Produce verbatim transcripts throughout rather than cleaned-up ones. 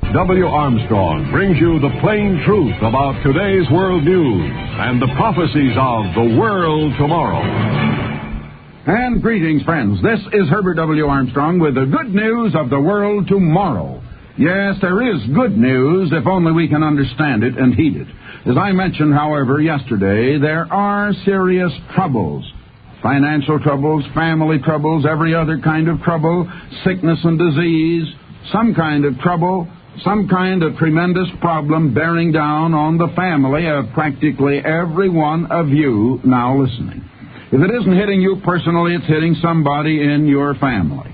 W. Armstrong brings you the plain truth about today's world news and the prophecies of the world tomorrow. And greetings, friends. This is Herbert W. Armstrong with the good news of the world tomorrow. Yes, there is good news if only we can understand it and heed it. As I mentioned, however, yesterday, there are serious troubles. Financial troubles, family troubles, every other kind of trouble, sickness and disease, some kind of trouble, some kind of tremendous problem bearing down on the family of practically every one of you now listening. If it isn't hitting you personally, it's hitting somebody in your family.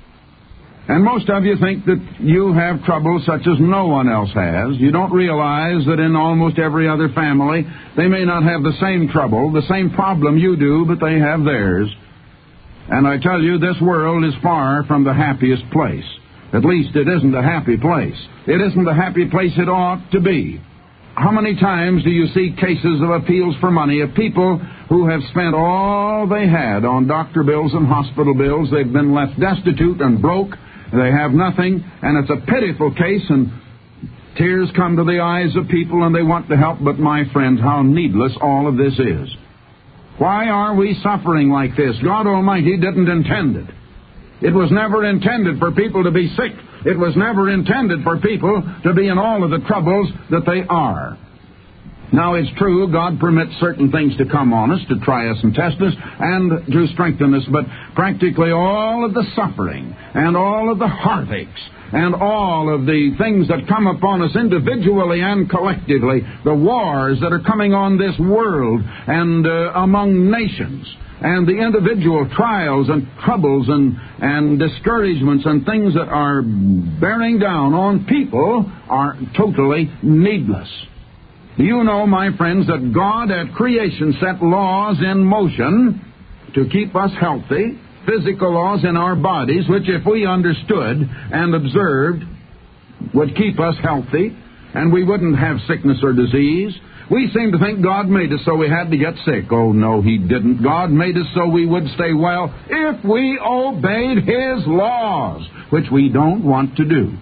And most of you think that you have trouble such as no one else has. You don't realize that in almost every other family, they may not have the same trouble, the same problem you do, but they have theirs. And I tell you, this world is far from the happiest place. At least it isn't a happy place. It isn't the happy place it ought to be. How many times do you see cases of appeals for money of people who have spent all they had on doctor bills and hospital bills? They've been left destitute and broke. They have nothing, and it's a pitiful case, and tears come to the eyes of people, and they want to help. But, my friends, how needless all of this is. Why are we suffering like this? God Almighty didn't intend it. It was never intended for people to be sick. It was never intended for people to be in all of the troubles that they are. Now, it's true, God permits certain things to come on us, to try us and test us, and to strengthen us, but practically all of the suffering, and all of the heartaches, and all of the things that come upon us individually and collectively, the wars that are coming on this world, and uh, among nations, and the individual trials and troubles and, and discouragements and things that are bearing down on people are totally needless. Do you know, my friends, that God at creation set laws in motion to keep us healthy, physical laws in our bodies, which if we understood and observed would keep us healthy, and we wouldn't have sickness or disease. We seem to think God made us so we had to get sick. Oh, no, He didn't. God made us so we would stay well if we obeyed His laws, which we don't want to do.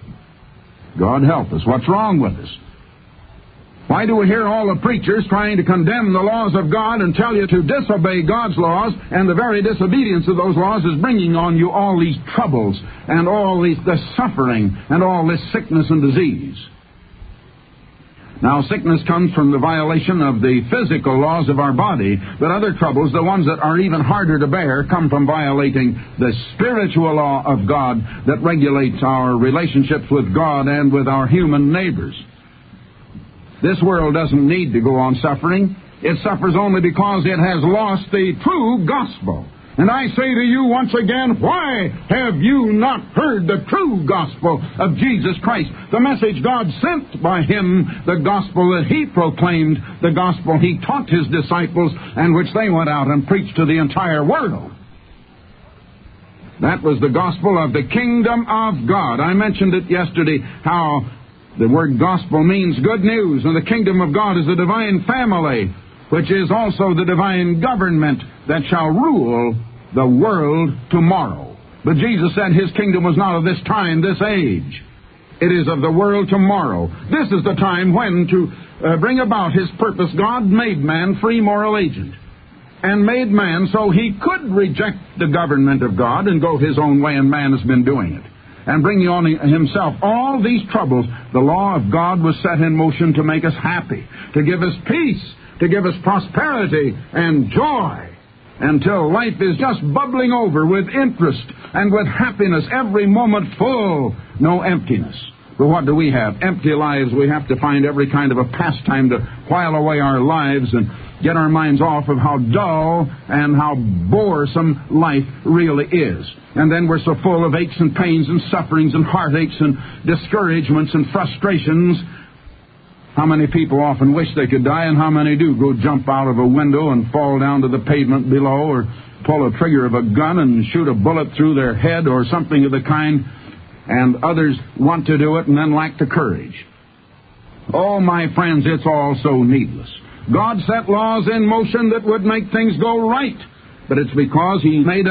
God help us. What's wrong with us? Why do we hear all the preachers trying to condemn the laws of God and tell you to disobey God's laws, and the very disobedience of those laws is bringing on you all these troubles and all these, the suffering and all this sickness and disease? Now, sickness comes from the violation of the physical laws of our body, but other troubles, the ones that are even harder to bear, come from violating the spiritual law of God that regulates our relationships with God and with our human neighbors. This world doesn't need to go on suffering. It suffers only because it has lost the true gospel. And I say to you once again, why have you not heard the true gospel of Jesus Christ? The message God sent by Him, the gospel that He proclaimed, the gospel He taught His disciples, and which they went out and preached to the entire world. That was the gospel of the kingdom of God. I mentioned it yesterday, how the word gospel means good news, and the kingdom of God is the divine family, which is also the divine government that shall rule the world tomorrow. But Jesus said His kingdom was not of this time, this age. It is of the world tomorrow. This is the time when to uh, bring about His purpose. God made man free moral agent, and made man so he could reject the government of God and go his own way, and man has been doing it, and bringing on himself all these troubles. The law of God was set in motion to make us happy, to give us peace, to give us prosperity and joy, until life is just bubbling over with interest and with happiness, every moment full, no emptiness. But what do we have? Empty lives. We have to find every kind of a pastime to while away our lives and get our minds off of how dull and how boresome life really is. And then we're so full of aches and pains and sufferings and heartaches and discouragements and frustrations. How many people often wish they could die, and how many do go jump out of a window and fall down to the pavement below, or pull a trigger of a gun and shoot a bullet through their head or something of the kind, and others want to do it and then lack the courage. Oh, my friends, it's all so needless. God set laws in motion that would make things go right, but it's because He made us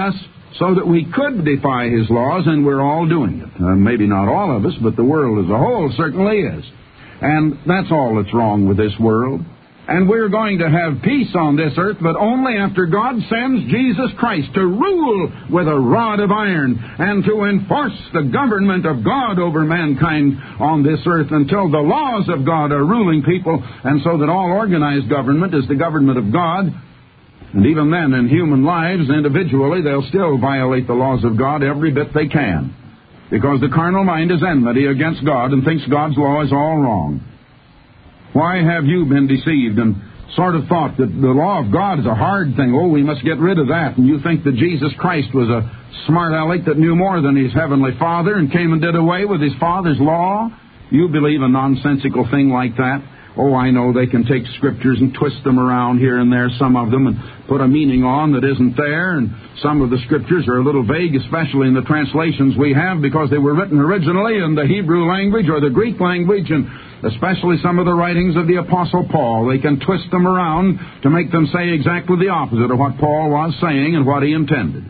so that we could defy his laws, and we're all doing it. Uh, maybe not all of us, but the world as a whole certainly is. And that's all that's wrong with this world. And we're going to have peace on this earth, but only after God sends Jesus Christ to rule with a rod of iron and to enforce the government of God over mankind on this earth until the laws of God are ruling people, and so that all organized government is the government of God. And even then, in human lives, individually, they'll still violate the laws of God every bit they can, because the carnal mind is enmity against God and thinks God's law is all wrong. Why have you been deceived and sort of thought that the law of God is a hard thing? Oh, we must get rid of that. And you think that Jesus Christ was a smart aleck that knew more than his heavenly Father and came and did away with his Father's law? You believe a nonsensical thing like that? Oh, I know they can take scriptures and twist them around here and there, some of them, and put a meaning on that isn't there. And some of the scriptures are a little vague, especially in the translations we have, because they were written originally in the Hebrew language or the Greek language, and especially some of the writings of the Apostle Paul. They can twist them around to make them say exactly the opposite of what Paul was saying and what he intended.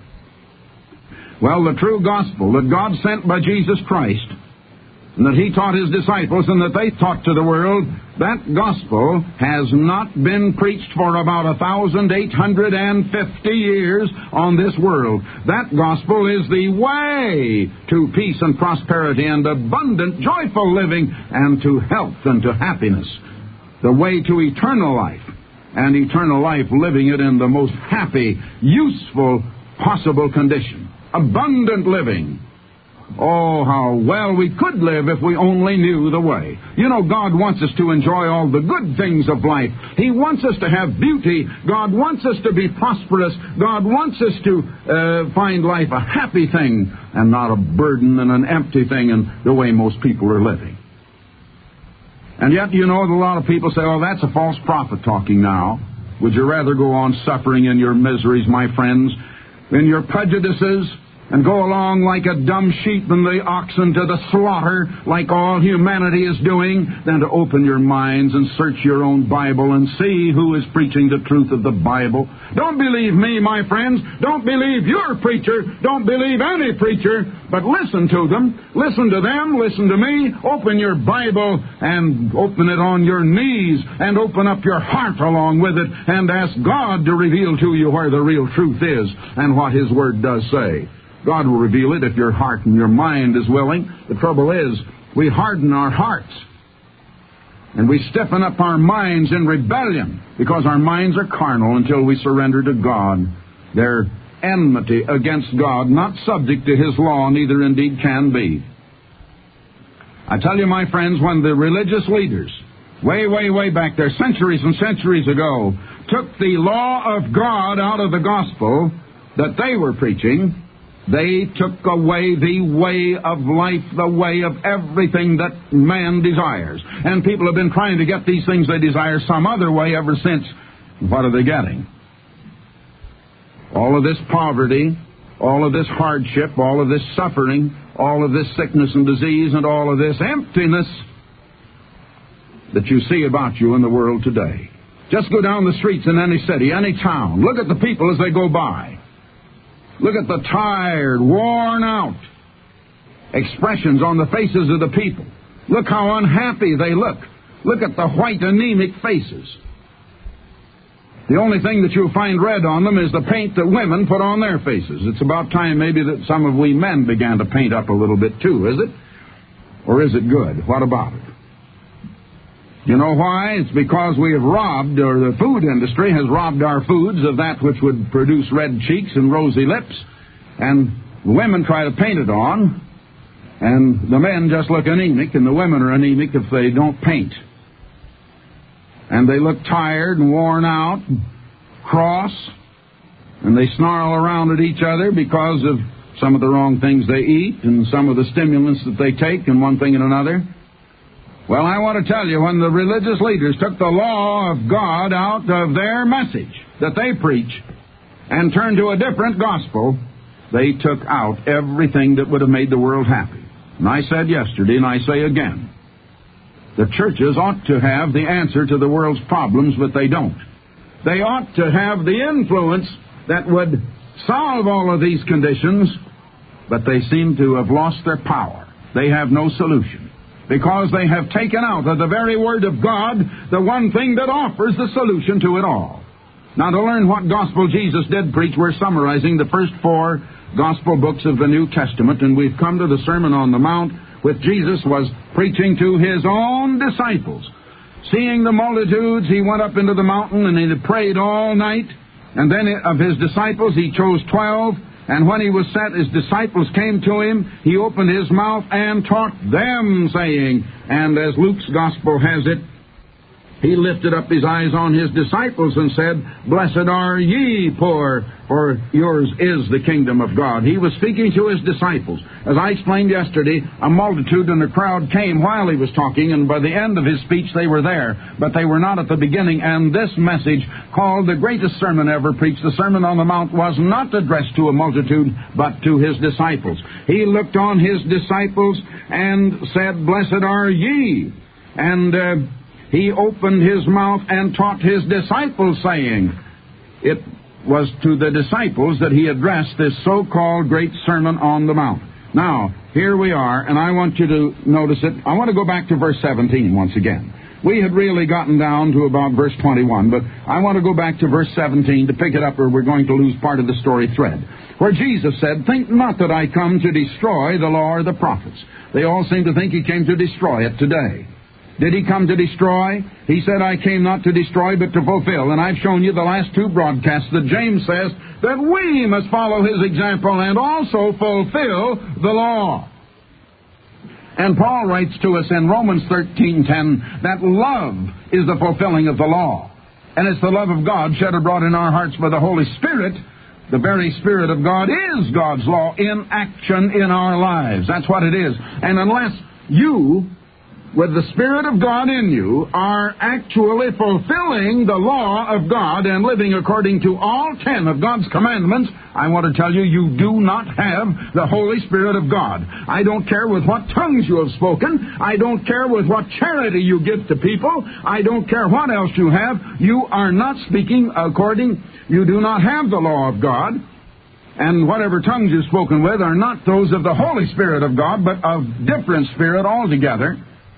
Well, the true gospel that God sent by Jesus Christ, and that he taught his disciples and that they taught to the world, that gospel has not been preached for about one thousand eight hundred fifty years on this world. That gospel is the way to peace and prosperity and abundant, joyful living and to health and to happiness. The way to eternal life, and eternal life living it in the most happy, useful, possible condition. Abundant living. Oh, how well we could live if we only knew the way. You know, God wants us to enjoy all the good things of life. He wants us to have beauty. God wants us to be prosperous. God wants us to uh, find life a happy thing and not a burden and an empty thing in the way most people are living. And yet, you know, a lot of people say, oh, that's a false prophet talking now. Would you rather go on suffering in your miseries, my friends, in your prejudices, and go along like a dumb sheep and the oxen to the slaughter, like all humanity is doing, than to open your minds and search your own Bible and see who is preaching the truth of the Bible? Don't believe me, my friends. Don't believe your preacher. Don't believe any preacher. But listen to them. Listen to them. Listen to me. Open your Bible and open it on your knees and open up your heart along with it and ask God to reveal to you where the real truth is and what His Word does say. God will reveal it if your heart and your mind is willing. The trouble is, we harden our hearts. And we stiffen up our minds in rebellion because our minds are carnal until we surrender to God. They're enmity against God, not subject to His law, neither indeed can be. I tell you, my friends, when the religious leaders, way, way, way back there, centuries and centuries ago, took the law of God out of the gospel that they were preaching, they took away the way of life, the way of everything that man desires. And people have been trying to get these things they desire some other way ever since. What are they getting? All of this poverty, all of this hardship, all of this suffering, all of this sickness and disease, and all of this emptiness that you see about you in the world today. Just go down the streets in any city, any town. Look at the people as they go by. Look at the tired, worn out expressions on the faces of the people. Look how unhappy they look. Look at the white, anemic faces. The only thing that you'll find red on them is the paint that women put on their faces. It's about time maybe that some of we men began to paint up a little bit too, is it? Or is it good? What about it? You know why? It's because we have robbed, or the food industry has robbed our foods of that which would produce red cheeks and rosy lips, and the women try to paint it on, and the men just look anemic, and the women are anemic if they don't paint. And they look tired and worn out, and cross, and they snarl around at each other because of some of the wrong things they eat and some of the stimulants that they take and one thing and another. Well, I want to tell you, when the religious leaders took the law of God out of their message that they preach and turned to a different gospel, they took out everything that would have made the world happy. And I said yesterday, and I say again, the churches ought to have the answer to the world's problems, but they don't. They ought to have the influence that would solve all of these conditions, but they seem to have lost their power. They have no solution, because they have taken out of the very Word of God the one thing that offers the solution to it all. Now, to learn what gospel Jesus did preach, we're summarizing the first four gospel books of the New Testament, and we've come to the Sermon on the Mount, which Jesus was preaching to his own disciples. Seeing the multitudes, he went up into the mountain and he prayed all night. And then of his disciples, he chose twelve. And when he was set, his disciples came to him. He opened his mouth and taught them, saying, and as Luke's gospel has it, he lifted up his eyes on his disciples and said, "Blessed are ye poor, for yours is the kingdom of God." He was speaking to his disciples. As I explained yesterday, a multitude and a crowd came while he was talking, and by the end of his speech they were there, but they were not at the beginning. And this message, called the greatest sermon ever preached, the Sermon on the Mount, was not addressed to a multitude, but to his disciples. He looked on his disciples and said, "Blessed are ye." And uh, he opened his mouth and taught his disciples, saying, it was to the disciples that he addressed this so-called great Sermon on the Mount. Now, here we are, and I want you to notice it. I want to go back to verse seventeen once again. We had really gotten down to about verse twenty-one, but I want to go back to verse seventeen to pick it up, or we're going to lose part of the story thread, where Jesus said, "Think not that I come to destroy the law or the prophets." They all seem to think he came to destroy it today. Did he come to destroy? He said, "I came not to destroy, but to fulfill." And I've shown you the last two broadcasts that James says that we must follow his example and also fulfill the law. And Paul writes to us in Romans thirteen ten that love is the fulfilling of the law. And it's the love of God shed abroad in our hearts by the Holy Spirit. The very Spirit of God is God's law in action in our lives. That's what it is. And unless you, with the Spirit of God in you, are actually fulfilling the law of God and living according to all ten of God's commandments, I want to tell you, you do not have the Holy Spirit of God. I don't care with what tongues you have spoken. I don't care with what charity you give to people. I don't care what else you have. You are not speaking according, you do not have the law of God. And whatever tongues you've spoken with are not those of the Holy Spirit of God, but of different spirit altogether,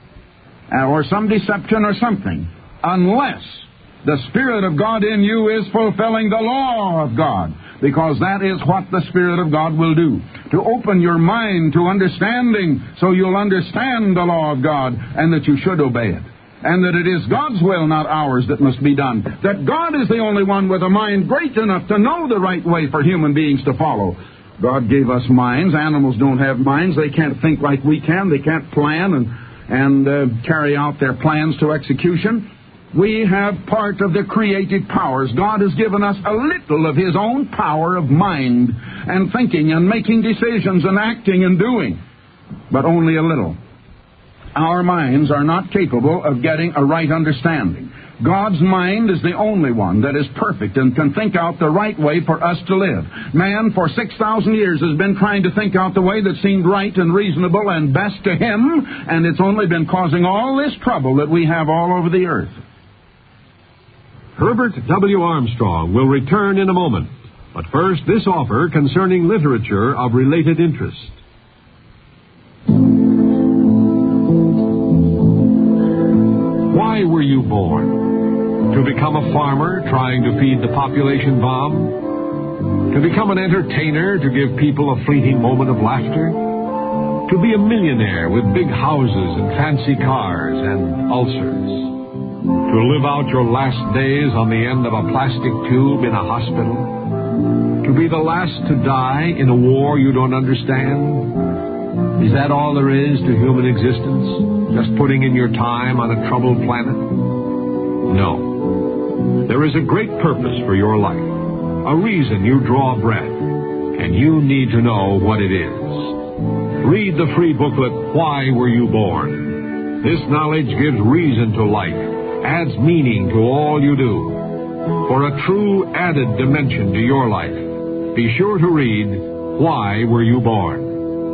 or some deception or something, unless the Spirit of God in you is fulfilling the law of God, because that is what the Spirit of God will do, to open your mind to understanding, so you'll understand the law of God, and that you should obey it, and that it is God's will, not ours, that must be done, that God is the only one with a mind great enough to know the right way for human beings to follow. God gave us minds. Animals don't have minds. They can't think like we can. They can't plan and and uh, carry out their plans to execution. We have part of the creative powers. God has given us a little of his own power of mind and thinking and making decisions and acting and doing, but only a little. Our minds are not capable of getting a right understanding. God's mind is the only one that is perfect and can think out the right way for us to live. Man, for six thousand years, has been trying to think out the way that seemed right and reasonable and best to him, and it's only been causing all this trouble that we have all over the earth. Herbert W. Armstrong will return in a moment. But first, this offer concerning literature of related interest. Why were you born? To become a farmer trying to feed the population bomb? To become an entertainer to give people a fleeting moment of laughter? To be a millionaire with big houses and fancy cars and ulcers? To live out your last days on the end of a plastic tube in a hospital? To be the last to die in a war you don't understand? Is that all there is to human existence? Just putting in your time on a troubled planet? No. There is a great purpose for your life, a reason you draw breath, and you need to know what it is. Read the free booklet, Why Were You Born? This knowledge gives reason to life, adds meaning to all you do. For a true added dimension to your life, be sure to read Why Were You Born?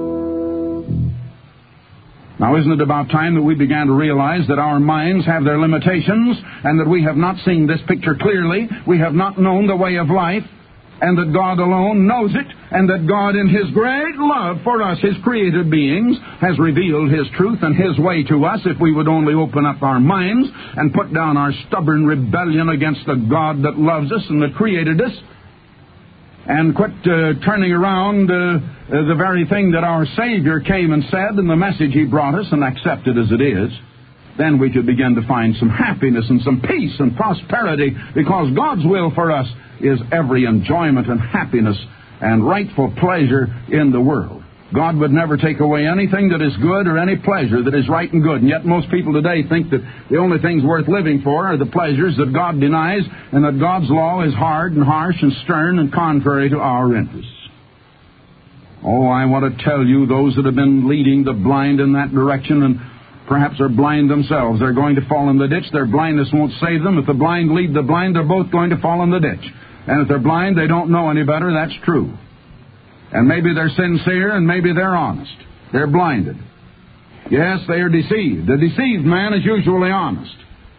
Now, isn't it about time that we began to realize that our minds have their limitations and that we have not seen this picture clearly? We have not known the way of life. and that God alone knows it, and that God in His great love for us, His created beings, has revealed His truth and His way to us if we would only open up our minds and put down our stubborn rebellion against the God that loves us and that created us, and quit uh, turning around uh, uh, the very thing that our Savior came and said and the message He brought us, and accept it as it is. Then we could begin to find some happiness and some peace and prosperity, because God's will for us is every enjoyment and happiness and rightful pleasure in the world. God would never take away anything that is good or any pleasure that is right and good. And yet most people today think that the only things worth living for are the pleasures that God denies, and that God's law is hard and harsh and stern and contrary to our interests. Oh, I want to tell you, those that have been leading the blind in that direction and perhaps are blind themselves, they're going to fall in the ditch. Their blindness won't save them. If the blind lead the blind, they're both going to fall in the ditch. And if they're blind, they don't know any better. That's true. And maybe they're sincere, and maybe they're honest. They're blinded. Yes, they are deceived. The deceived man is usually honest.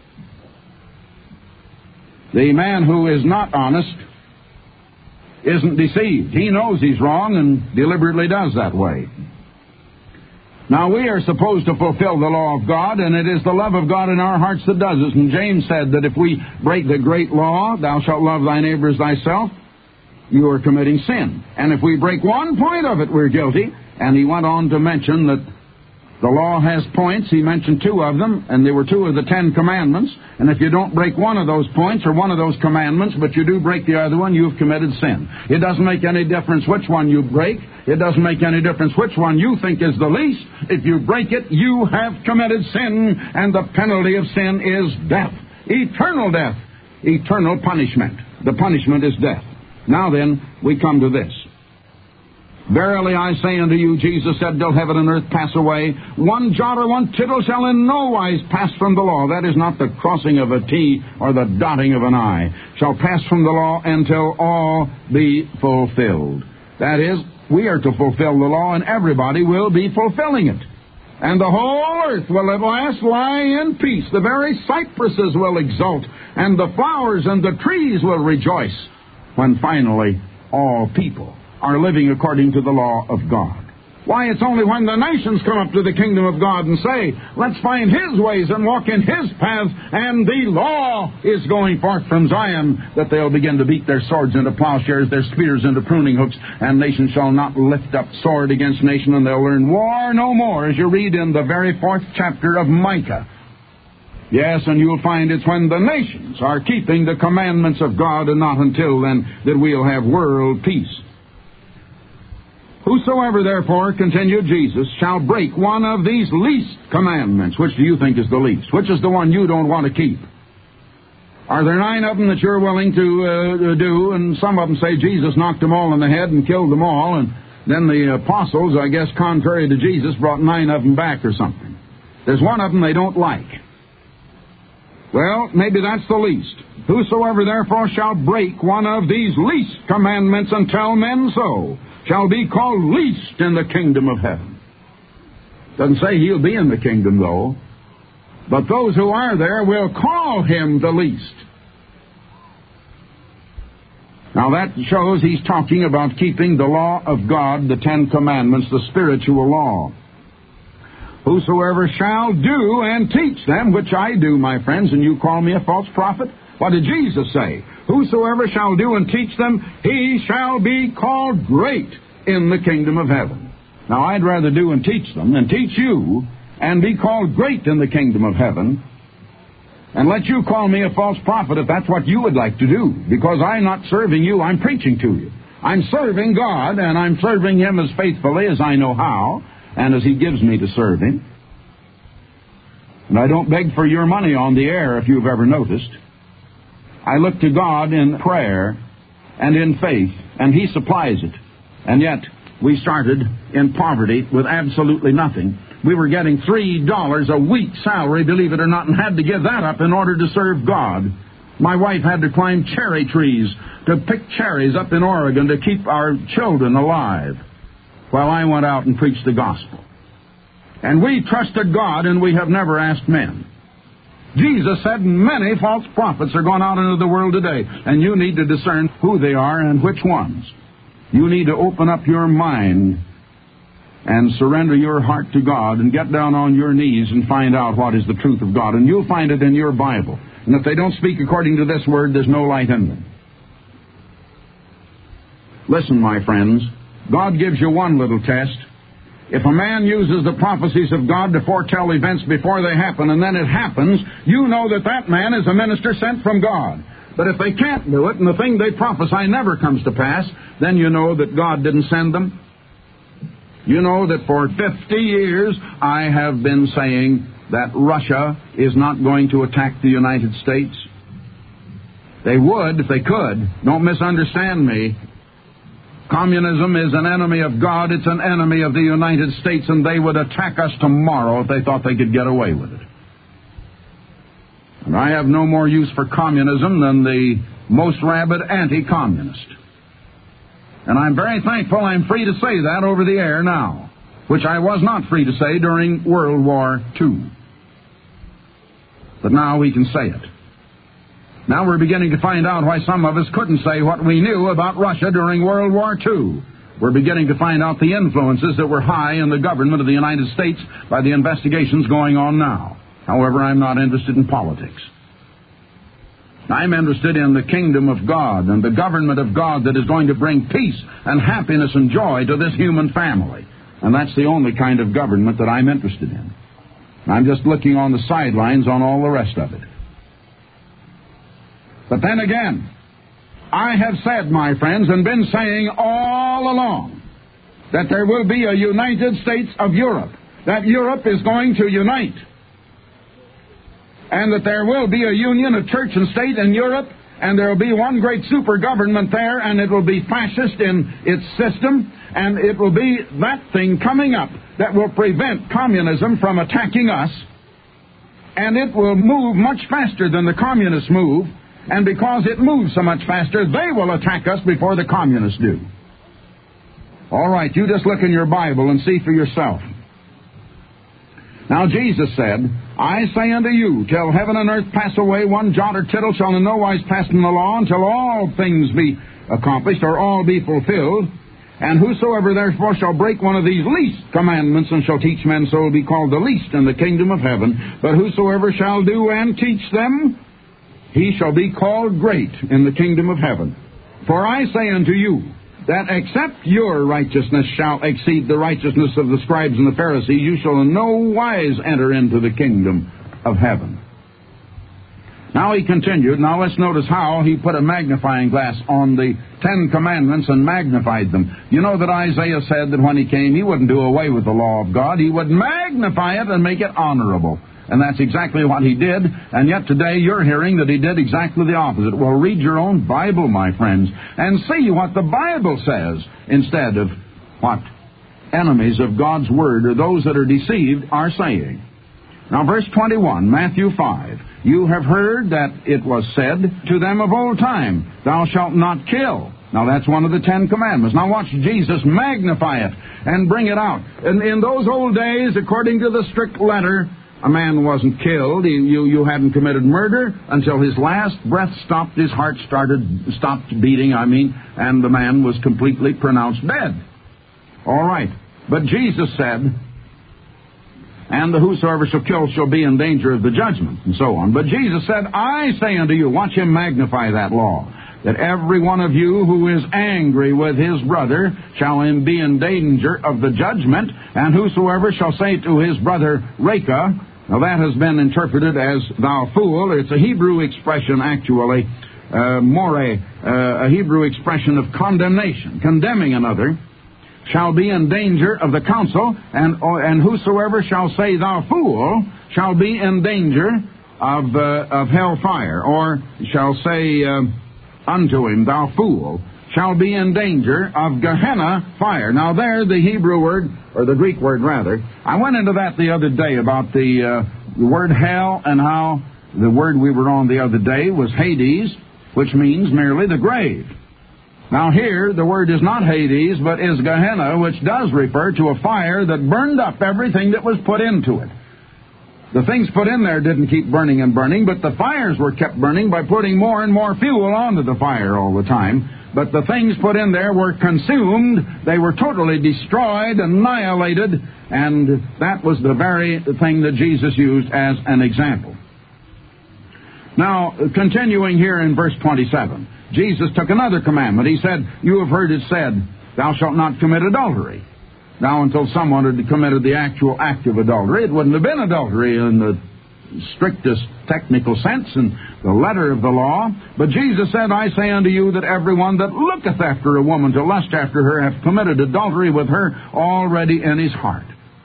The man who is not honest isn't deceived. He knows he's wrong and deliberately does that way. Now, we are supposed to fulfill the law of God, and it is the love of God in our hearts that does it. And James said that if we break the great law, thou shalt love thy neighbor as thyself, you are committing sin. And if we break one point of it, we're guilty. And he went on to mention that the law has points. He mentioned two of them, and they were two of the Ten Commandments. And if you don't break one of those points or one of those commandments, but you do break the other one, you've committed sin. It doesn't make any difference which one you break. It doesn't make any difference which one you think is the least. If you break it, you have committed sin, and the penalty of sin is death. Eternal death. Eternal punishment. The punishment is death. Now then, we come to this. Verily I say unto you, Jesus said, till heaven and earth pass away, one jot or one tittle shall in no wise pass from the law. That is not the crossing of a T or the dotting of an I. Shall pass from the law until all be fulfilled. That is, we are to fulfill the law, and everybody will be fulfilling it. And the whole earth will at last lie in peace. The very cypresses will exult, and the flowers and the trees will rejoice, when finally all people are living according to the law of God. Why, it's only when the nations come up to the kingdom of God and say, let's find His ways and walk in His paths, and the law is going forth from Zion, that they'll begin to beat their swords into plowshares, their spears into pruning hooks, and nation shall not lift up sword against nation, and they'll learn war no more, as you read in the very fourth chapter of Micah. Yes, and you'll find it's when the nations are keeping the commandments of God, and not until then, that we'll have world peace. Whosoever, therefore, continued Jesus, shall break one of these least commandments. Which do you think is the least? Which is the one you don't want to keep? Are there nine of them that you're willing to uh, do? And some of them say Jesus knocked them all in the head and killed them all. And then the apostles, I guess, contrary to Jesus, brought nine of them back or something. There's one of them they don't like. Well, maybe that's the least. Whosoever, therefore, shall break one of these least commandments and tell men so, shall be called least in the kingdom of heaven. Doesn't say he'll be in the kingdom, though. But those who are there will call him the least. Now that shows he's talking about keeping the law of God, the Ten Commandments, the spiritual law. Whosoever shall do and teach them, which I do, my friends, and you call me a false prophet? What did Jesus say? Whosoever shall do and teach them, he shall be called great in the kingdom of heaven. Now, I'd rather do and teach them than teach you and be called great in the kingdom of heaven, and let you call me a false prophet if that's what you would like to do, because I'm not serving you, I'm preaching to you. I'm serving God, and I'm serving Him as faithfully as I know how, and as He gives me to serve Him. And I don't beg for your money on the air, if you've ever noticed. I look to God in prayer and in faith, and He supplies it. And yet, we started in poverty with absolutely nothing. We were getting three dollars a week salary, believe it or not, and had to give that up in order to serve God. My wife had to climb cherry trees to pick cherries up in Oregon to keep our children alive, while I went out and preached the gospel. And we trusted God, and we have never asked men. Jesus said many false prophets are going out into the world today, and you need to discern who they are and which ones. You need to open up your mind and surrender your heart to God and get down on your knees and find out what is the truth of God. And you'll find it in your Bible. And if they don't speak according to this word, there's no light in them. Listen, my friends, God gives you one little test. If a man uses the prophecies of God to foretell events before they happen, and then it happens, you know that that man is a minister sent from God. But if they can't do it, and the thing they prophesy never comes to pass, then you know that God didn't send them. You know that for fifty years I have been saying that Russia is not going to attack the United States. They would if they could. Don't misunderstand me. Communism is an enemy of God. It's an enemy of the United States, and they would attack us tomorrow if they thought they could get away with it. And I have no more use for communism than the most rabid anti-communist. And I'm very thankful I'm free to say that over the air now, which I was not free to say during World War Two. But now we can say it. Now we're beginning to find out why some of us couldn't say what we knew about Russia during World War Two. We're beginning to find out the influences that were high in the government of the United States by the investigations going on now. However, I'm not interested in politics. I'm interested in the kingdom of God and the government of God that is going to bring peace and happiness and joy to this human family. And that's the only kind of government that I'm interested in. I'm just looking on the sidelines on all the rest of it. But then again, I have said, my friends, and been saying all along, that there will be a United States of Europe, that Europe is going to unite, and that there will be a union of church and state in Europe, and there will be one great super government there, and it will be fascist in its system, and it will be that thing coming up that will prevent communism from attacking us, and it will move much faster than the communists move. And because it moves so much faster, they will attack us before the communists do. All right, you just look in your Bible and see for yourself. Now, Jesus said, I say unto you, till heaven and earth pass away, one jot or tittle shall in no wise pass from the law, until all things be accomplished, or all be fulfilled. And whosoever therefore shall break one of these least commandments, and shall teach men, so will be called the least in the kingdom of heaven. But whosoever shall do and teach them, he shall be called great in the kingdom of heaven. For I say unto you, that except your righteousness shall exceed the righteousness of the scribes and the Pharisees, you shall in no wise enter into the kingdom of heaven. Now he continued. Now let's notice how he put a magnifying glass on the Ten Commandments and magnified them. You know that Isaiah said that when he came, he wouldn't do away with the law of God. He would magnify it and make it honorable. And that's exactly what he did. And yet today you're hearing that he did exactly the opposite. Well, read your own Bible, my friends, and see what the Bible says instead of what enemies of God's Word, or those that are deceived, are saying. Now, verse twenty-one, Matthew five. You have heard that it was said to them of old time, thou shalt not kill. Now, that's one of the Ten Commandments. Now, watch Jesus magnify it and bring it out. And in those old days, according to the strict letter, a man wasn't killed. He, you, you hadn't committed murder until his last breath stopped, his heart started, stopped beating, I mean, and the man was completely pronounced dead. All right. But Jesus said, and the whosoever shall kill shall be in danger of the judgment, and so on. But Jesus said, I say unto you, watch him magnify that law, that every one of you who is angry with his brother shall be in danger of the judgment, and whosoever shall say to his brother, Reka, now that has been interpreted as thou fool. It's a Hebrew expression, actually, uh, more uh, a Hebrew expression of condemnation, condemning another, shall be in danger of the council, and or, and whosoever shall say thou fool shall be in danger of uh, of hellfire, or shall say uh, unto him, thou fool, shall be in danger of Gehenna fire. Now there, the Hebrew word, or the Greek word rather, I went into that the other day about the, uh, the word hell, and how the word we were on the other day was Hades, which means merely the grave. Now here, the word is not Hades, but is Gehenna, which does refer to a fire that burned up everything that was put into it. The things put in there didn't keep burning and burning, but the fires were kept burning by putting more and more fuel onto the fire all the time. But the things put in there were consumed. They were totally destroyed, annihilated, and that was the very thing that Jesus used as an example. Now, continuing here in verse twenty-seven, Jesus took another commandment. He said, "You have heard it said, thou shalt not commit adultery." Now, until someone had committed the actual act of adultery, it wouldn't have been adultery in the strictest technical sense in the letter of the law. But Jesus said, "I say unto you that everyone that looketh after a woman to lust after her hath committed adultery with her already in his heart."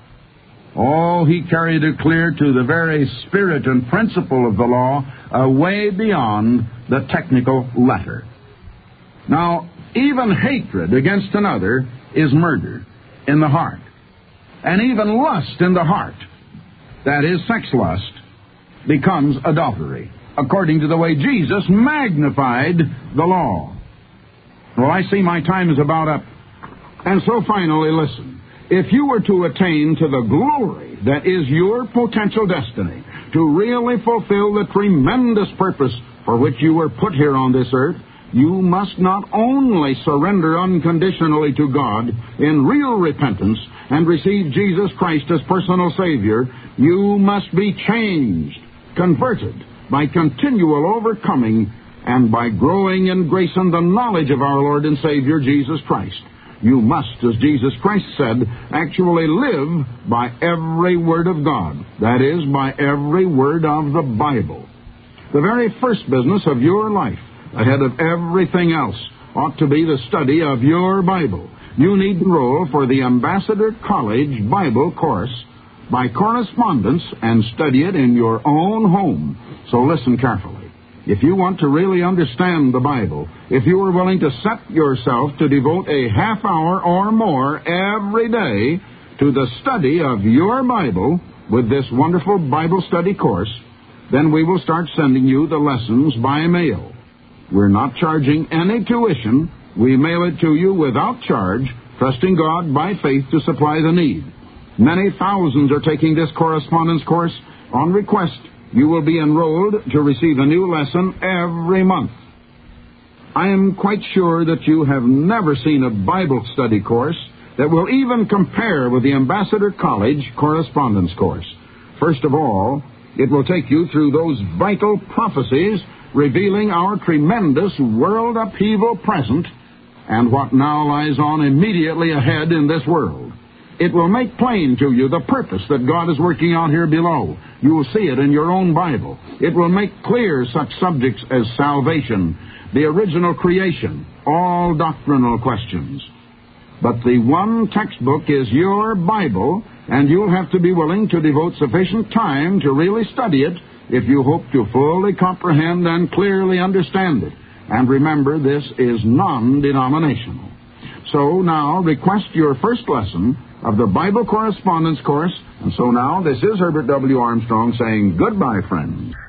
Oh, he carried it clear to the very spirit and principle of the law, uh, way beyond the technical letter. Now, even hatred against another is murder in the heart. And even lust in the heart, that is, sex lust, becomes adultery, according to the way Jesus magnified the law. Well, I see my time is about up. And so finally, listen. If you were to attain to the glory that is your potential destiny, to really fulfill the tremendous purpose for which you were put here on this earth, you must not only surrender unconditionally to God in real repentance and receive Jesus Christ as personal Savior, you must be changed, converted by continual overcoming and by growing in grace and the knowledge of our Lord and Savior Jesus Christ. You must, as Jesus Christ said, actually live by every word of God. That is, by every word of the Bible. The very first business of your life, ahead of everything else, ought to be the study of your Bible. You need to enroll for the Ambassador College Bible course by correspondence and study it in your own home. So listen carefully. If you want to really understand the Bible, if you are willing to set yourself to devote a half hour or more every day to the study of your Bible with this wonderful Bible study course, then we will start sending you the lessons by mail. We're not charging any tuition. We mail it to you without charge, trusting God by faith to supply the need. Many thousands are taking this correspondence course on request. You will be enrolled to receive a new lesson every month. I am quite sure that you have never seen a Bible study course that will even compare with the Ambassador College correspondence course. First of all, it will take you through those vital prophecies revealing our tremendous world upheaval present and what now lies on immediately ahead in this world. It will make plain to you the purpose that God is working out here below. You will see it in your own Bible. It will make clear such subjects as salvation, the original creation, all doctrinal questions. But the one textbook is your Bible, and you'll have to be willing to devote sufficient time to really study it if you hope to fully comprehend and clearly understand it. And remember, this is non-denominational. So now, request your first lesson of the Bible correspondence course. And so now, this is Herbert W. Armstrong saying goodbye, friends.